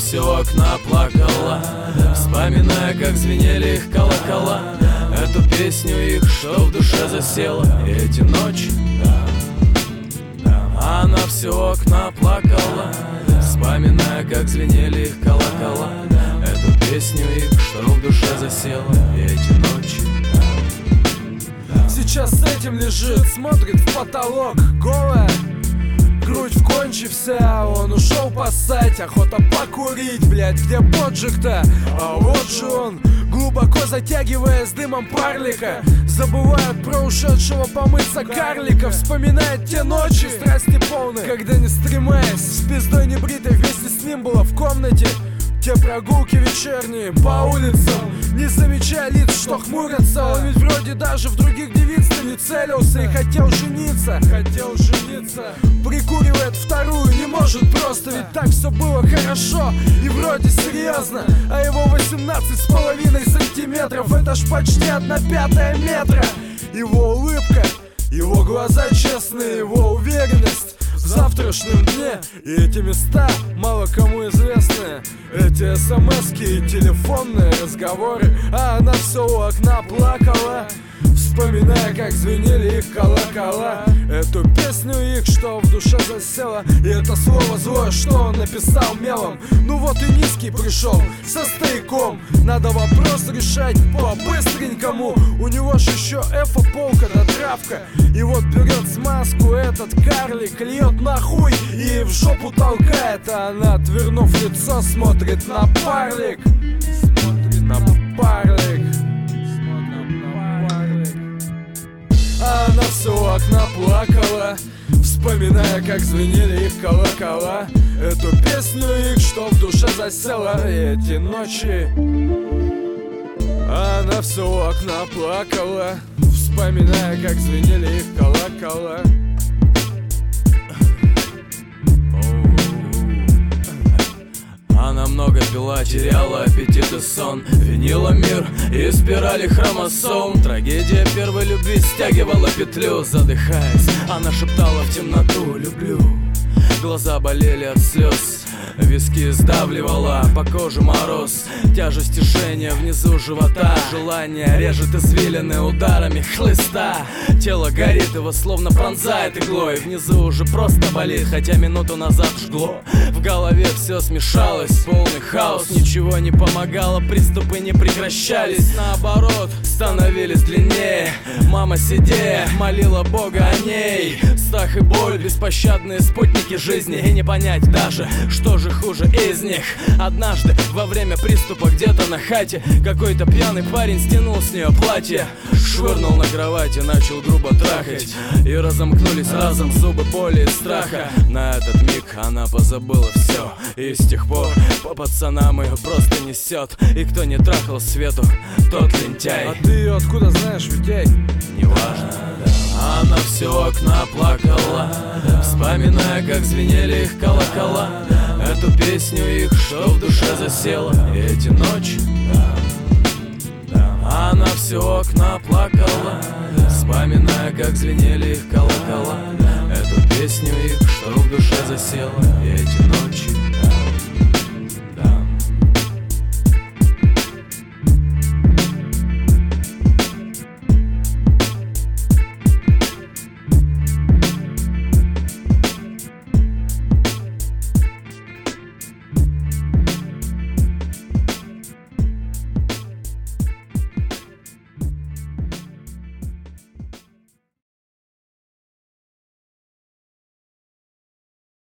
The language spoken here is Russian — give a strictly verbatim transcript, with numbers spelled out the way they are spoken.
все окна плакала, вспоминая, как звенели их колокола. Эту песню их, что в душе засела. И эти ночи она все окна плакала, вспоминая, как звенели их колокола. Эту песню их, что в душе засела. И эти ночи. Сейчас с этим лежит, смотрит в потолок, голая, грудь в конче вся. Он ушел поссать, охота покурить, блять, где поджиг-то? А вот же он, глубоко затягиваясь дымом парлика, забывает про ушедшего помыться карлика. Вспоминает те ночи, страсти полные, когда не стремаясь, с пиздой небритой вместе с ним было в комнате. Те прогулки вечерние по улицам, не замечая лиц, что хмурятся. Он ведь вроде даже в других девиц-то не целился и хотел жениться. Хотел жениться. Прикуривает вторую, не может просто, ведь так все было хорошо и вроде серьезно. А его восемнадцать с половиной сантиметров, это ж почти одна пятая метра. Его улыбка, его глаза честные, его уверенность в завтрашнем дне. И эти места мало кому известны, эти смски и телефонные разговоры. А она все у окна плакала, вспоминая, как звенели их колокола. Эту песню их, что в душе засела. И это слово злое, что он написал мелом. Ну вот и низкий пришел со стояком. Надо вопрос решать по-быстренькому. У него ж еще эфа полка да травка. И вот берет смазку этот карлик, льет нахуй и в жопу толкает. А она, отвернув лицо, смотрит на парлик. Смотрит на парлик. А она все у окна плакала, вспоминая, как звенели их колокола. Эту песню их, что в душе засела. И эти ночи она все у окна плакала, вспоминая, как звенели их колокола. Она много пила, теряла аппетит и сон, винила мир и спирали хромосом. Трагедия первой любви стягивала петлю. Задыхаясь, она шептала в темноту: люблю. Глаза болели от слез, виски сдавливала, по коже мороз, тяжесть и жжение внизу живота. Желание режет извилины ударами хлыста. Тело горит, его словно пронзает иглой. Внизу уже просто болит, хотя минуту назад жгло. В голове все смешалось, полный хаос. Ничего не помогало, приступы не прекращались. Наоборот, становились длиннее. Мама сидея молила Бога о ней. Страх и боль, беспощадные спутники жизни. И не понять даже, что же хуже из них. Однажды во время приступа где-то на хате какой-то пьяный парень стянул с нее платье, швырнул на кровать и начал грубо трахать. И разомкнулись разом зубы боли и страха. На этот миг она позабыла все, и с тех пор по пацанам ее просто несет. И кто не трахал Свету, тот лентяй. А ты ее откуда знаешь, Витяй? Неважно. Она все окна плакала, вспоминая, как звенели их колокола. Эту песню их, что в душе засела. И эти ночи она все окна плакала, вспоминая, как звенели их колокола. Эту песню их, что в душе засела. И эти ночи.